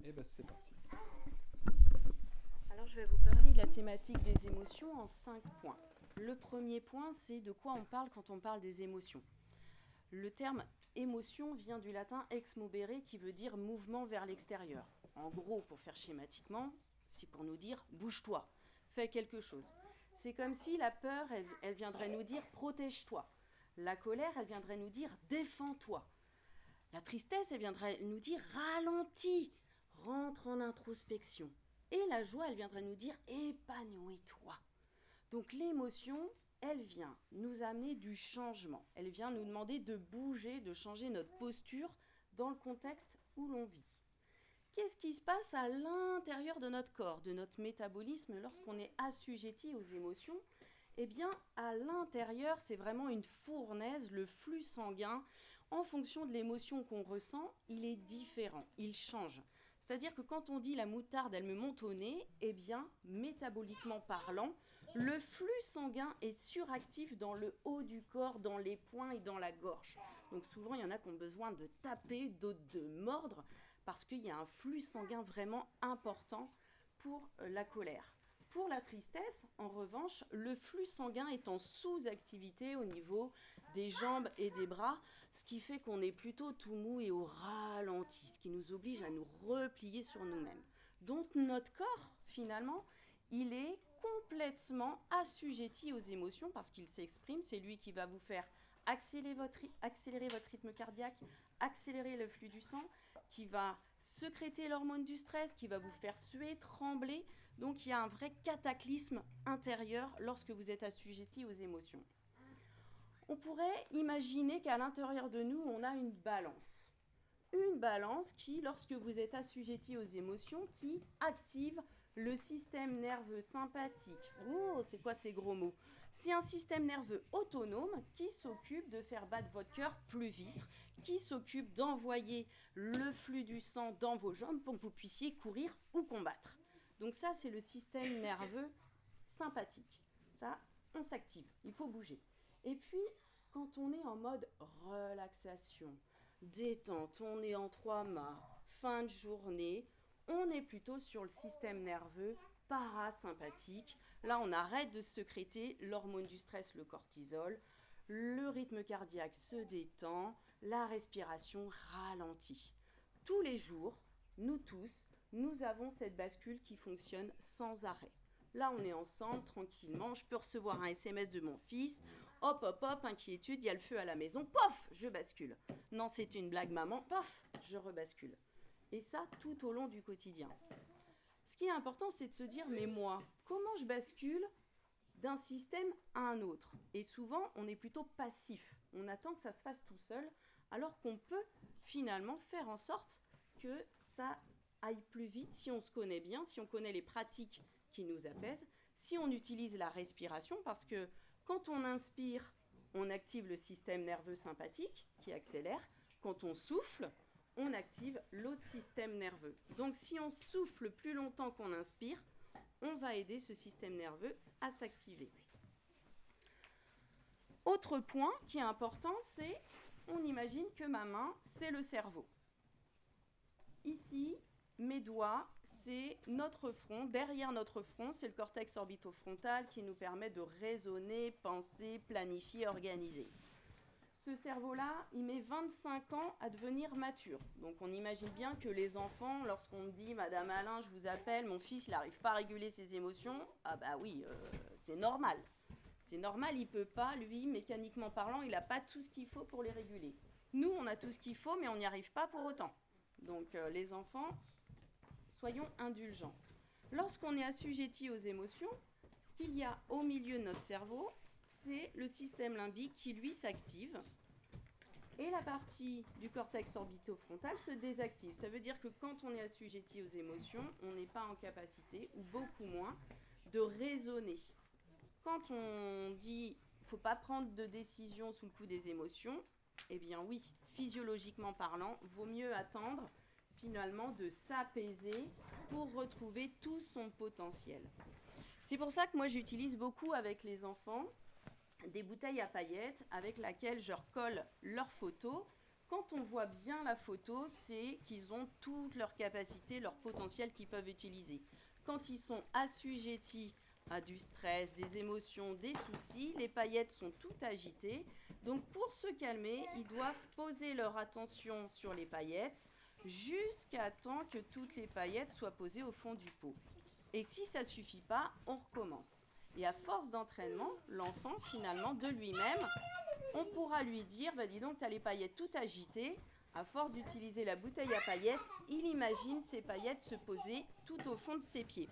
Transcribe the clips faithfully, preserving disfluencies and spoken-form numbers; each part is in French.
Et bah c'est parti. Alors je vais vous parler de la thématique des émotions en cinq points. Le premier point, c'est de quoi on parle quand on parle des émotions. Le terme émotion vient du latin ex movere qui veut dire mouvement vers l'extérieur. En gros, pour faire schématiquement, c'est pour nous dire bouge-toi, fais quelque chose. C'est comme si la peur, elle, elle viendrait nous dire protège-toi. La colère, elle viendrait nous dire défends-toi. La tristesse, elle viendrait nous dire ralentis, rentre en introspection. Et la joie, elle viendrait nous dire épanouis-toi. Donc l'émotion, elle vient nous amener du changement. Elle vient nous demander de bouger, de changer notre posture dans le contexte où l'on vit. Qu'est-ce qui se passe à l'intérieur de notre corps, de notre métabolisme lorsqu'on est assujetti aux émotions? Eh bien, à l'intérieur, c'est vraiment une fournaise, le flux sanguin. En fonction de l'émotion qu'on ressent, il est différent, il change. C'est-à-dire que quand on dit la moutarde, elle me monte au nez, eh bien, métaboliquement parlant, le flux sanguin est suractif dans le haut du corps, dans les poings et dans la gorge. Donc souvent, il y en a qui ont besoin de taper, d'autres de mordre, parce qu'il y a un flux sanguin vraiment important pour la colère. Pour la tristesse, en revanche, le flux sanguin est en sous-activité au niveau des jambes et des bras, ce qui fait qu'on est plutôt tout mou et au ralenti, ce qui nous oblige à nous replier sur nous-mêmes. Donc notre corps, finalement, il est complètement assujetti aux émotions parce qu'il s'exprime, c'est lui qui va vous faire accélérer votre, accélérer votre rythme cardiaque, accélérer le flux du sang, qui va sécréter l'hormone du stress, qui va vous faire suer, trembler. Donc il y a un vrai cataclysme intérieur lorsque vous êtes assujetti aux émotions. On pourrait imaginer qu'à l'intérieur de nous, on a une balance. Une balance qui, lorsque vous êtes assujetti aux émotions, qui active le système nerveux sympathique. Oh, c'est quoi ces gros mots? C'est un système nerveux autonome qui s'occupe de faire battre votre cœur plus vite, qui s'occupe d'envoyer le flux du sang dans vos jambes pour que vous puissiez courir ou combattre. Donc ça, c'est le système nerveux sympathique. Ça, on s'active, il faut bouger. Et puis, quand on est en mode relaxation, détente, on est en trois mâts, fin de journée, on est plutôt sur le système nerveux parasympathique. Là, on arrête de sécréter l'hormone du stress, le cortisol. Le rythme cardiaque se détend, la respiration ralentit. Tous les jours, nous tous, nous avons cette bascule qui fonctionne sans arrêt. Là, on est ensemble, tranquillement. Je peux recevoir un S M S de mon fils. Hop, hop, hop, inquiétude, il y a le feu à la maison. Pof, je bascule. Non, c'était une blague, maman. Pof, je rebascule. Et ça, tout au long du quotidien. Ce qui est important, c'est de se dire, mais moi, comment je bascule d'un système à un autre? Et souvent, on est plutôt passif. On attend que ça se fasse tout seul, alors qu'on peut finalement faire en sorte que ça aille plus vite si on se connaît bien, si on connaît les pratiques qui nous apaisent, si on utilise la respiration, parce que quand on inspire, on active le système nerveux sympathique qui accélère. Quand on souffle, on active l'autre système nerveux. Donc si on souffle plus longtemps qu'on inspire, on va aider ce système nerveux à s'activer. Autre point qui est important, c'est on imagine que ma main, c'est le cerveau. Ici, mes doigts, c'est notre front. Derrière notre front, c'est le cortex orbitofrontal qui nous permet de raisonner, penser, planifier, organiser. Ce cerveau-là, il met vingt-cinq ans à devenir mature. Donc on imagine bien que les enfants, lorsqu'on me dit « Madame Alain, je vous appelle, mon fils, il n'arrive pas à réguler ses émotions », ah bah oui, euh, c'est normal. C'est normal, il ne peut pas, lui, mécaniquement parlant, il n'a pas tout ce qu'il faut pour les réguler. Nous, on a tout ce qu'il faut, mais on n'y arrive pas pour autant. Donc euh, les enfants, soyons indulgents. Lorsqu'on est assujetti aux émotions, ce qu'il y a au milieu de notre cerveau, c'est le système limbique qui, lui, s'active. Et la partie du cortex orbitofrontal se désactive. Ça veut dire que quand on est assujetti aux émotions, on n'est pas en capacité, ou beaucoup moins, de raisonner. Quand on dit « il ne faut pas prendre de décision sous le coup des émotions », eh bien oui, physiologiquement parlant, vaut mieux attendre finalement de s'apaiser pour retrouver tout son potentiel. C'est pour ça que moi j'utilise beaucoup avec les enfants des bouteilles à paillettes avec lesquelles je recolle leurs photos Quand on voit bien la photo, c'est qu'ils ont toutes leurs capacités, leur potentiel qu'ils peuvent utiliser. Quand ils sont assujettis à du stress, des émotions, des soucis, les paillettes sont toutes agitées. Donc pour se calmer, ils doivent poser leur attention sur les paillettes jusqu'à temps que toutes les paillettes soient posées au fond du pot. Et si ça ne suffit pas, on recommence. Et à force d'entraînement, l'enfant, finalement, de lui-même, on pourra lui dire, bah dis donc, tu as les paillettes toutes agitées. À force d'utiliser la bouteille à paillettes, il imagine ces paillettes se poser tout au fond de ses pieds.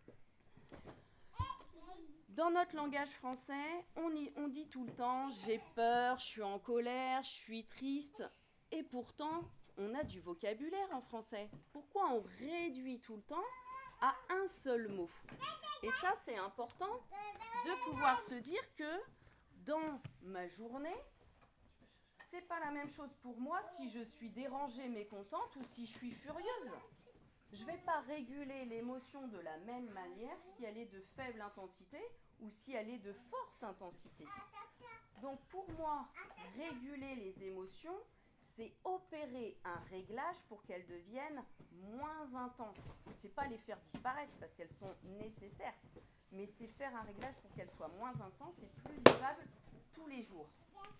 Dans notre langage français, on, y, on dit tout le temps « j'ai peur, je suis en colère, je suis triste ». Et pourtant, on a du vocabulaire en français. Pourquoi on réduit tout le temps à un seul mot? Et ça, c'est important de pouvoir se dire que dans ma journée, c'est pas la même chose pour moi si je suis dérangée, mécontente ou si je suis furieuse. Je ne vais pas réguler l'émotion de la même manière si elle est de faible intensité ou si elle est de forte intensité. Donc pour moi, réguler les émotions, c'est opérer un réglage pour qu'elles deviennent moins intenses. Ce n'est pas les faire disparaître parce qu'elles sont nécessaires, mais c'est faire un réglage pour qu'elles soient moins intenses et plus vivables tous les jours.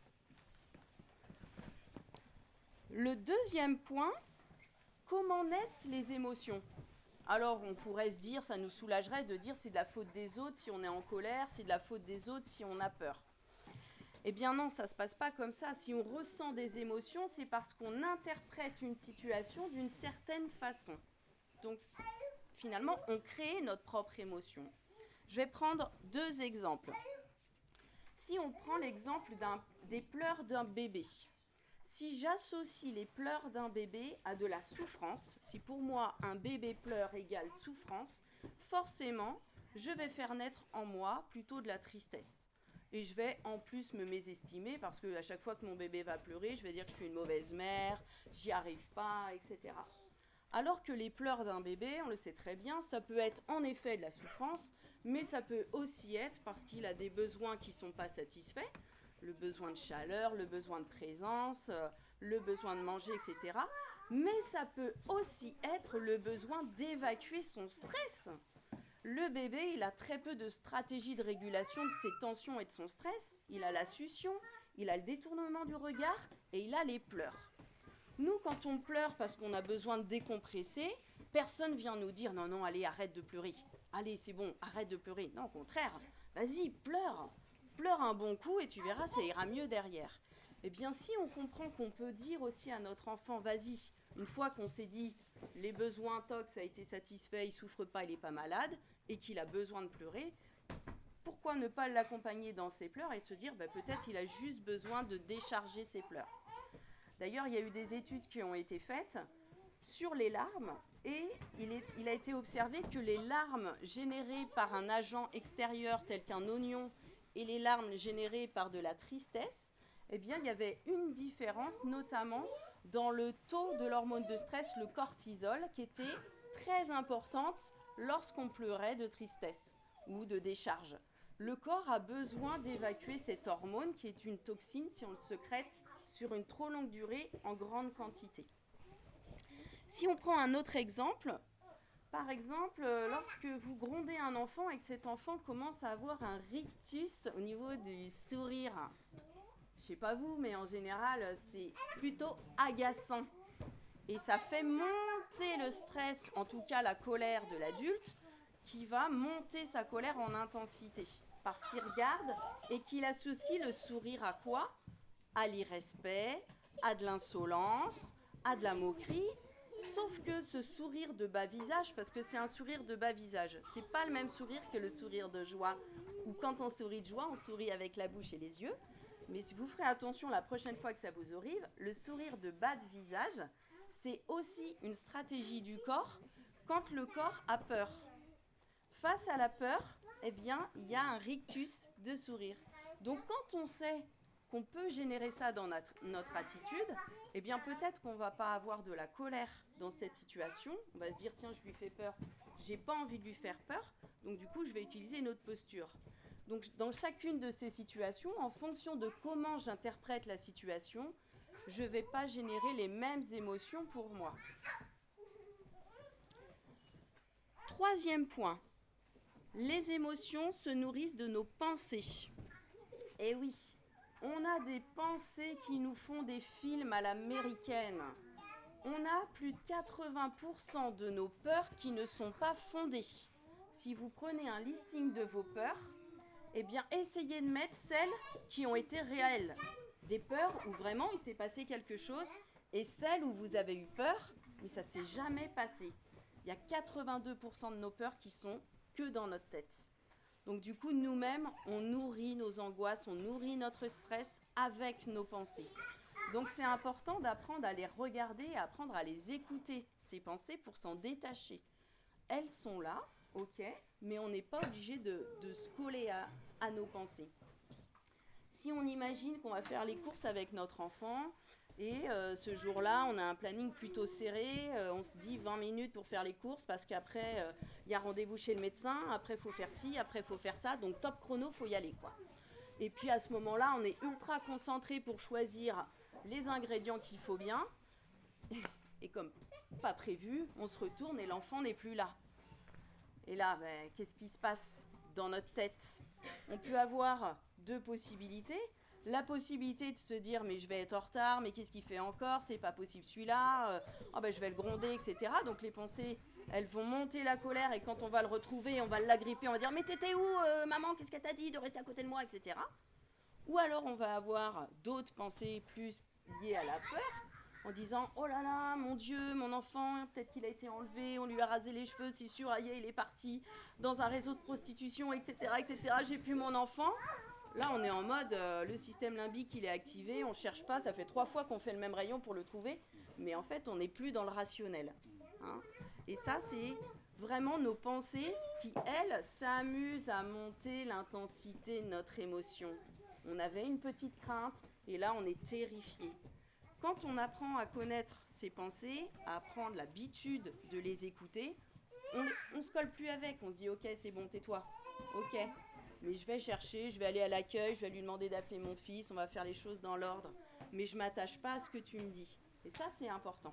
Le deuxième point, comment naissent les émotions? Alors on pourrait se dire, ça nous soulagerait de dire c'est de la faute des autres si on est en colère, c'est de la faute des autres si on a peur. Eh bien non, ça ne se passe pas comme ça. Si on ressent des émotions, c'est parce qu'on interprète une situation d'une certaine façon. Donc finalement, on crée notre propre émotion. Je vais prendre deux exemples. Si on prend l'exemple d'un, des pleurs d'un bébé, si j'associe les pleurs d'un bébé à de la souffrance, si pour moi un bébé pleure égale souffrance, forcément, je vais faire naître en moi plutôt de la tristesse. Et je vais en plus me mésestimer parce qu'à chaque fois que mon bébé va pleurer, je vais dire que je suis une mauvaise mère, j'y arrive pas, et cetera. Alors que les pleurs d'un bébé, on le sait très bien, ça peut être en effet de la souffrance, mais ça peut aussi être parce qu'il a des besoins qui ne sont pas satisfaits, le besoin de chaleur, le besoin de présence, le besoin de manger, et cetera. Mais ça peut aussi être le besoin d'évacuer son stress. Le bébé, il a très peu de stratégies de régulation de ses tensions et de son stress. Il a la succion, il a le détournement du regard et il a les pleurs. Nous, quand on pleure parce qu'on a besoin de décompresser, personne vient nous dire « Non, non, allez, arrête de pleurer. Allez, c'est bon, arrête de pleurer. » Non, au contraire, vas-y, pleure. Pleure un bon coup et tu verras, ça ira mieux derrière. Eh bien, si on comprend qu'on peut dire aussi à notre enfant « Vas-y », une fois qu'on s'est dit « Les besoins tox a été satisfait, il ne souffre pas, il n'est pas malade », et qu'il a besoin de pleurer, pourquoi ne pas l'accompagner dans ses pleurs et se dire bah, peut-être il a juste besoin de décharger ses pleurs. D'ailleurs, il y a eu des études qui ont été faites sur les larmes et il, est, il a été observé que les larmes générées par un agent extérieur tel qu'un oignon et les larmes générées par de la tristesse, eh bien, il y avait une différence, notamment dans le taux de l'hormone de stress, le cortisol, qui était très importante lorsqu'on pleurait de tristesse ou de décharge. Le corps a besoin d'évacuer cette hormone qui est une toxine si on le sécrète sur une trop longue durée en grande quantité. Si on prend un autre exemple, par exemple, lorsque vous grondez un enfant et que cet enfant commence à avoir un rictus au niveau du sourire, je ne sais pas vous, mais en général, c'est plutôt agaçant. Et ça fait monter le stress, en tout cas la colère de l'adulte, qui va monter sa colère en intensité. Parce qu'il regarde et qu'il associe le sourire à quoi? À l'irrespect, à de l'insolence, à de la moquerie. Sauf que ce sourire de bas visage, parce que c'est un sourire de bas visage, c'est pas le même sourire que le sourire de joie. Ou quand on sourit de joie, on sourit avec la bouche et les yeux. Mais si vous ferez attention la prochaine fois que ça vous arrive, le sourire de bas de visage, c'est aussi une stratégie du corps quand le corps a peur. Face à la peur, eh bien, il y a un rictus de sourire. Donc, quand on sait qu'on peut générer ça dans notre, notre attitude, eh bien, peut-être qu'on ne va pas avoir de la colère dans cette situation. On va se dire, tiens, je lui fais peur. Je n'ai pas envie de lui faire peur. Donc, du coup, je vais utiliser une autre posture. Donc, dans chacune de ces situations, en fonction de comment j'interprète la situation, je ne vais pas générer les mêmes émotions pour moi. Troisième point, les émotions se nourrissent de nos pensées. Et oui, on a des pensées qui nous font des films à l'américaine. On a plus de quatre-vingts pour cent de nos peurs qui ne sont pas fondées. Si vous prenez un listing de vos peurs, eh bien, essayez de mettre celles qui ont été réelles. Des peurs où vraiment il s'est passé quelque chose et celles où vous avez eu peur, mais ça ne s'est jamais passé. Il y a quatre-vingt-deux pour cent de nos peurs qui sont que dans notre tête. Donc du coup, nous-mêmes, on nourrit nos angoisses, on nourrit notre stress avec nos pensées. Donc c'est important d'apprendre à les regarder, apprendre à les écouter, ces pensées, pour s'en détacher. Elles sont là, ok, mais on n'est pas obligé de, de se coller à, à nos pensées. Si on imagine qu'on va faire les courses avec notre enfant, et euh, ce jour-là, on a un planning plutôt serré, euh, on se dit vingt minutes pour faire les courses, parce qu'après, il euh, y a rendez-vous chez le médecin, après il faut faire ci, après il faut faire ça, donc top chrono, il faut y aller, quoi. Et puis à ce moment-là, on est ultra concentré pour choisir les ingrédients qu'il faut bien, et comme pas prévu, on se retourne et l'enfant n'est plus là. Et là, ben, qu'est-ce qui se passe dans notre tête? On peut avoir deux possibilités. La possibilité de se dire mais je vais être en retard, mais qu'est-ce qu'il fait encore, c'est pas possible celui-là, euh, oh ben je vais le gronder, et cetera. Donc les pensées, elles vont monter la colère et quand on va le retrouver, on va l'agripper, on va dire mais t'étais où euh, maman, qu'est-ce qu'elle t'a dit de rester à côté de moi, et cetera. Ou alors on va avoir d'autres pensées plus liées à la peur, en disant oh là là, mon Dieu, mon enfant, peut-être qu'il a été enlevé, on lui a rasé les cheveux, c'est sûr, aïe, il est parti dans un réseau de prostitution, et cetera, et cetera. J'ai plus mon enfant. Là, on est en mode, euh, le système limbique, il est activé, on ne cherche pas, ça fait trois fois qu'on fait le même rayon pour le trouver, mais en fait, on n'est plus dans le rationnel. Hein. Et ça, c'est vraiment nos pensées qui, elles, s'amusent à monter l'intensité de notre émotion. On avait une petite crainte, et là, on est terrifié. Quand on apprend à connaître ses pensées, à prendre l'habitude de les écouter, on ne se colle plus avec, on se dit « Ok, c'est bon, tais-toi, ok ». Mais je vais chercher, je vais aller à l'accueil, je vais lui demander d'appeler mon fils, on va faire les choses dans l'ordre. Mais je ne m'attache pas à ce que tu me dis. Et ça, c'est important.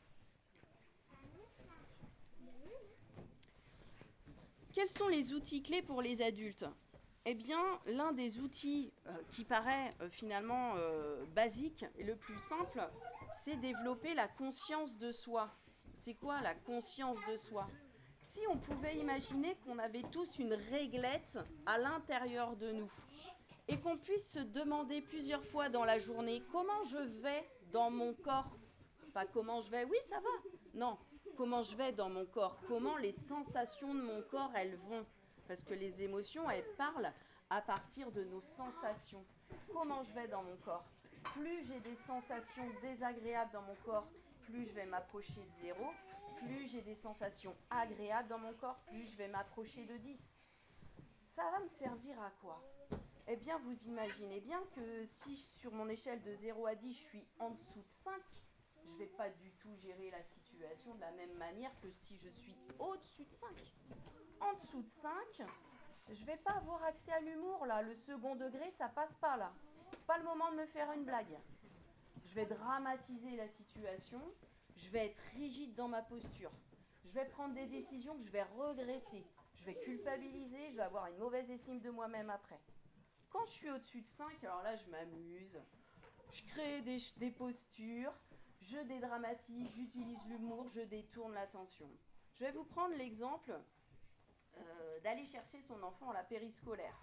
Quels sont les outils clés pour les adultes? Eh bien, l'un des outils euh, qui paraît euh, finalement euh, basique et le plus simple, c'est développer la conscience de soi. C'est quoi la conscience de soi? Si on pouvait imaginer qu'on avait tous une réglette à l'intérieur de nous et qu'on puisse se demander plusieurs fois dans la journée comment je vais dans mon corps, pas comment je vais, oui ça va, non, comment je vais dans mon corps, comment les sensations de mon corps elles vont, parce que les émotions elles parlent à partir de nos sensations. Comment je vais dans mon corps? Plus j'ai des sensations désagréables dans mon corps, plus je vais m'approcher de zéro. Plus j'ai des sensations agréables dans mon corps, plus je vais m'approcher de dix. Ça va me servir à quoi? Eh bien, vous imaginez bien que si sur mon échelle de zéro à dix, je suis en dessous de cinq, je ne vais pas du tout gérer la situation de la même manière que si je suis au-dessus de cinq. En dessous de cinq, je ne vais pas avoir accès à l'humour, là. Le second degré, ça passe pas, là. Pas le moment de me faire une blague. Je vais dramatiser la situation. Je vais être rigide dans ma posture. Je vais prendre des décisions que je vais regretter. Je vais culpabiliser, je vais avoir une mauvaise estime de moi-même après. Quand je suis au-dessus de cinq, alors là, je m'amuse. Je crée des, des postures, je dédramatise, j'utilise l'humour, je détourne l'attention. Je vais vous prendre l'exemple euh, d'aller chercher son enfant à la périscolaire.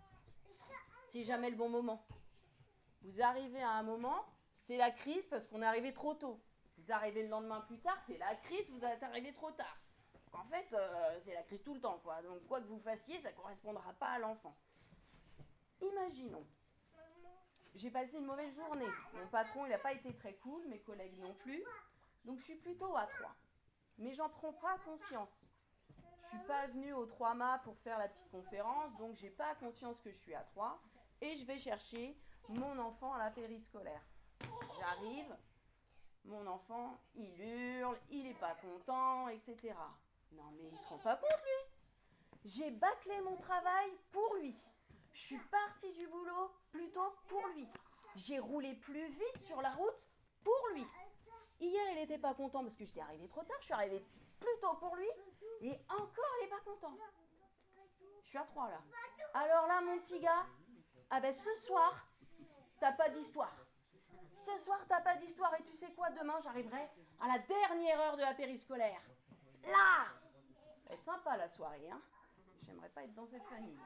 C'est jamais le bon moment. Vous arrivez à un moment, c'est la crise parce qu'on est arrivé trop tôt. Vous arrivez le lendemain plus tard, c'est la crise, vous êtes arrivé trop tard. Donc en fait, euh, c'est la crise tout le temps, quoi. Donc quoi que vous fassiez, ça ne correspondra pas à l'enfant. Imaginons, j'ai passé une mauvaise journée. Mon patron, il n'a pas été très cool, mes collègues non plus. Donc je suis plutôt à trois. Mais j'en prends pas conscience. Je suis pas venue au trois mâts pour faire la petite conférence, donc j'ai pas conscience que je suis à trois. Et je vais chercher mon enfant à la périscolaire. J'arrive. Mon enfant, il hurle, il n'est pas content, et cetera. Non, mais il ne se rend pas compte, lui. J'ai bâclé mon travail pour lui. Je suis partie du boulot plutôt pour lui. J'ai roulé plus vite sur la route pour lui. Hier, il n'était pas content parce que j'étais arrivée trop tard, je suis arrivée plus tôt pour lui, et encore, il n'est pas content. Je suis à trois là. Alors là, mon petit gars, ah ben ce soir, t'as pas d'histoire. Ce soir, t'as pas d'histoire, et tu sais quoi, demain, j'arriverai à la dernière heure de la périscolaire. Là, ça va être sympa la soirée, hein. J'aimerais pas être dans cette famille.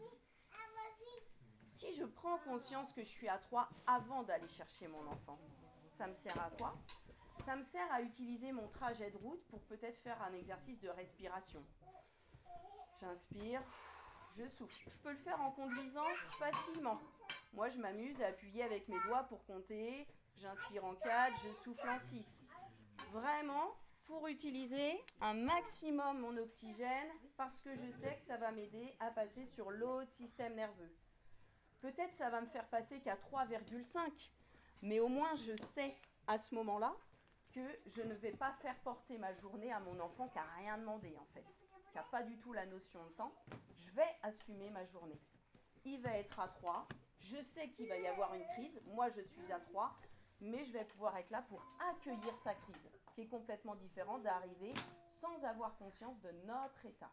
Si je prends conscience que je suis à trois avant d'aller chercher mon enfant, ça me sert à quoi? Ça me sert à utiliser mon trajet de route pour peut-être faire un exercice de respiration. J'inspire, je souffle. Je peux le faire en conduisant facilement. Moi, je m'amuse à appuyer avec mes doigts pour compter. J'inspire en quatre, je souffle en six. Vraiment, pour utiliser un maximum mon oxygène, parce que je sais que ça va m'aider à passer sur l'autre système nerveux. Peut-être ça va me faire passer qu'à trois virgule cinq, mais au moins je sais à ce moment-là que je ne vais pas faire porter ma journée à mon enfant qui n'a rien demandé en fait, qui n'a pas du tout la notion de temps. Je vais assumer ma journée. Il va être à trois, je sais qu'il va y avoir une crise, moi je suis à trois, mais je vais pouvoir être là pour accueillir sa crise, ce qui est complètement différent d'arriver sans avoir conscience de notre état.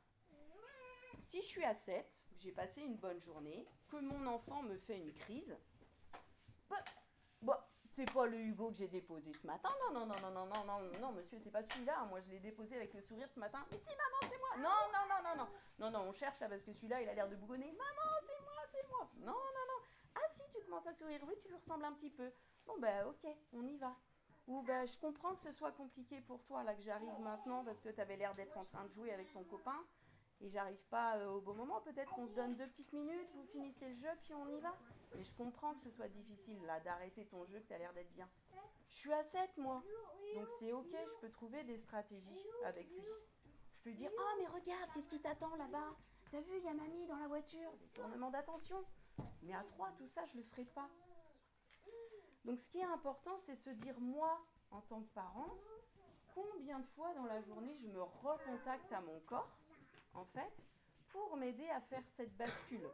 Si je suis à sept, j'ai passé une bonne journée, que mon enfant me fait une crise, bah, bah, c'est pas le Hugo que j'ai déposé ce matin, non, non, non, non, non, non, non, non, monsieur, c'est pas celui-là, moi je l'ai déposé avec le sourire ce matin, mais si, maman, c'est moi, non, non, non, non, non, non, non, on cherche là parce que celui-là, il a l'air de bougonner, maman, c'est moi, c'est moi, non, non, non, ah si, tu commences à sourire, oui, tu lui ressembles un petit peu, bon, ben, ok, on y va. Ou ben, je comprends que ce soit compliqué pour toi, là, que j'arrive maintenant, parce que tu avais l'air d'être en train de jouer avec ton copain, et j'arrive pas euh, au bon moment, peut-être qu'on se donne deux petites minutes, vous finissez le jeu, puis on y va. Mais je comprends que ce soit difficile, là, d'arrêter ton jeu, que tu as l'air d'être bien. Je suis à sept, moi, donc c'est ok, je peux trouver des stratégies avec lui. Je peux lui dire, ah, mais regarde, qu'est-ce qui t'attend là-bas? T'as vu, il y a mamie dans la voiture, détournement d'attention. Mais à trois, tout ça, je le ferai pas. Donc ce qui est important, c'est de se dire, moi, en tant que parent, combien de fois dans la journée je me recontacte à mon corps, en fait, pour m'aider à faire cette bascule.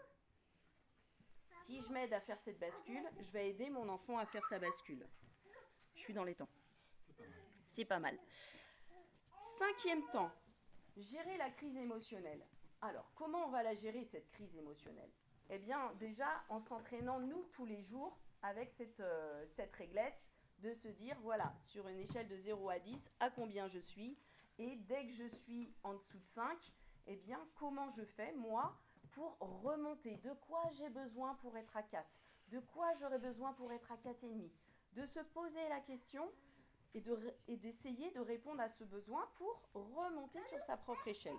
Si je m'aide à faire cette bascule, je vais aider mon enfant à faire sa bascule. Je suis dans les temps. C'est pas mal. Cinquième temps, gérer la crise émotionnelle. Alors, comment on va la gérer, cette crise émotionnelle? Eh bien, déjà, en s'entraînant, nous, tous les jours, avec cette, euh, cette réglette, de se dire, voilà, sur une échelle de zéro à dix, à combien je suis, et dès que je suis en dessous de cinq, eh bien, comment je fais, moi, pour remonter? De quoi j'ai besoin pour être à quatre? De quoi j'aurais besoin pour être à quatre virgule cinq? De se poser la question et, de, et d'essayer de répondre à ce besoin pour remonter sur sa propre échelle.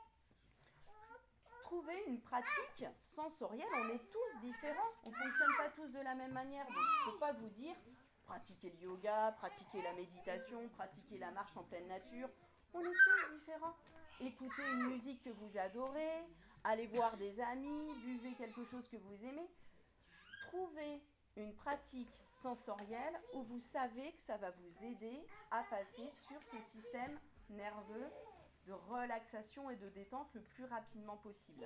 Trouver une pratique sensorielle, on est tous différents, on ne fonctionne pas tous de la même manière, donc je ne peux pas vous dire pratiquer le yoga, pratiquer la méditation, pratiquer la marche en pleine nature, on est tous différents. Écoutez une musique que vous adorez, allez voir des amis, buvez quelque chose que vous aimez. Trouvez une pratique sensorielle où vous savez que ça va vous aider à passer sur ce système nerveux de relaxation et de détente le plus rapidement possible.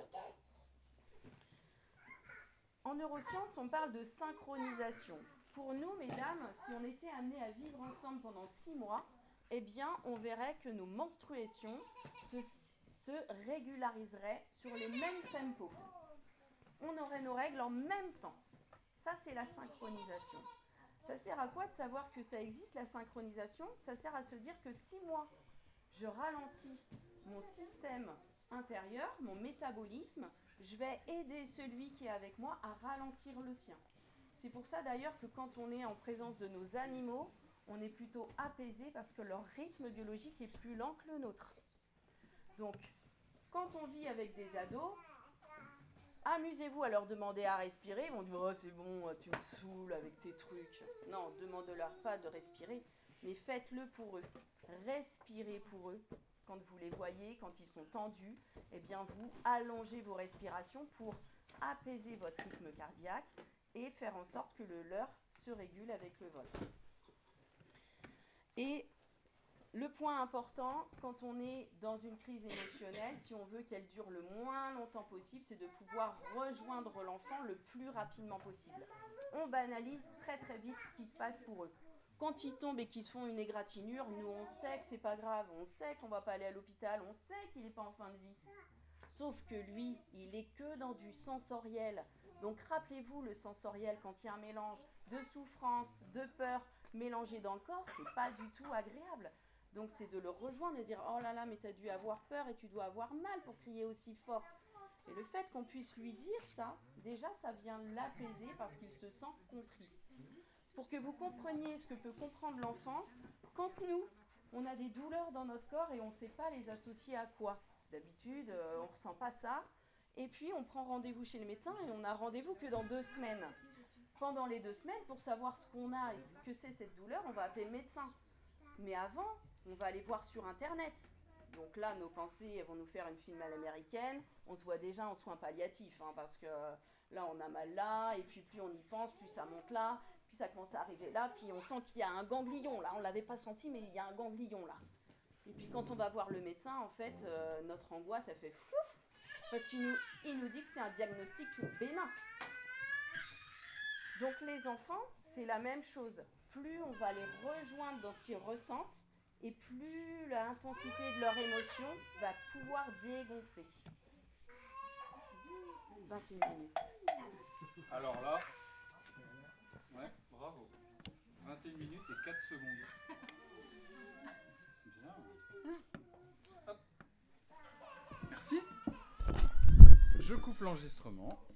En neurosciences, on parle de synchronisation. Pour nous, mesdames, si on était amenés à vivre ensemble pendant six mois, eh bien, on verrait que nos menstruations se, se régulariseraient sur les mêmes tempos. On aurait nos règles en même temps. Ça, c'est la synchronisation. Ça sert à quoi de savoir que ça existe, la synchronisation? Ça sert à se dire que si moi, je ralentis mon système intérieur, mon métabolisme, je vais aider celui qui est avec moi à ralentir le sien. C'est pour ça d'ailleurs que quand on est en présence de nos animaux, on est plutôt apaisé parce que leur rythme biologique est plus lent que le nôtre. Donc, quand on vit avec des ados, amusez-vous à leur demander à respirer. Ils vont dire « Oh, c'est bon, tu me saoules avec tes trucs. » Non, demandez-leur pas de respirer, mais faites-le pour eux. Respirez pour eux. Quand vous les voyez, quand ils sont tendus, eh bien, vous allongez vos respirations pour apaiser votre rythme cardiaque et faire en sorte que le leur se régule avec le vôtre. Et le point important, quand on est dans une crise émotionnelle, si on veut qu'elle dure le moins longtemps possible, c'est de pouvoir rejoindre l'enfant le plus rapidement possible. On banalise très très vite ce qui se passe pour eux. Quand ils tombent et qu'ils se font une égratignure, nous on sait que c'est pas grave, on sait qu'on va pas aller à l'hôpital, on sait qu'il est pas en fin de vie. Sauf que lui, il est que dans du sensoriel. Donc rappelez-vous, le sensoriel, quand il y a un mélange de souffrance, de peur mélangé dans le corps, c'est pas du tout agréable. Donc c'est de le rejoindre et de dire « Oh là là, mais t'as dû avoir peur et tu dois avoir mal pour crier aussi fort. » Et le fait qu'on puisse lui dire ça, déjà ça vient l'apaiser parce qu'il se sent compris. Pour que vous compreniez ce que peut comprendre l'enfant, quand nous, on a des douleurs dans notre corps et on ne sait pas les associer à quoi. D'habitude, euh, on ne ressent pas ça. Et puis, on prend rendez-vous chez le médecin et on n'a rendez-vous que dans deux semaines. Pendant les deux semaines, pour savoir ce qu'on a et ce que c'est cette douleur, on va appeler le médecin. Mais avant, on va aller voir sur Internet. Donc là, nos pensées elles vont nous faire une film à l'américaine. On se voit déjà en soins palliatifs, hein, parce que là, on a mal là, et puis plus on y pense, plus ça monte là, puis ça commence à arriver là, puis on sent qu'il y a un ganglion là. On ne l'avait pas senti, mais il y a un ganglion là. Et puis quand on va voir le médecin, en fait, euh, notre angoisse, elle fait flouf, parce qu'il nous, il nous dit que c'est un diagnostic bénin. Donc les enfants, c'est la même chose. Plus on va les rejoindre dans ce qu'ils ressentent, et plus l'intensité de leur émotion va pouvoir dégonfler. vingt et une minutes. Alors là, ouais, bravo. vingt et une minutes et quatre secondes. Bien. Hop. Merci. Je coupe l'enregistrement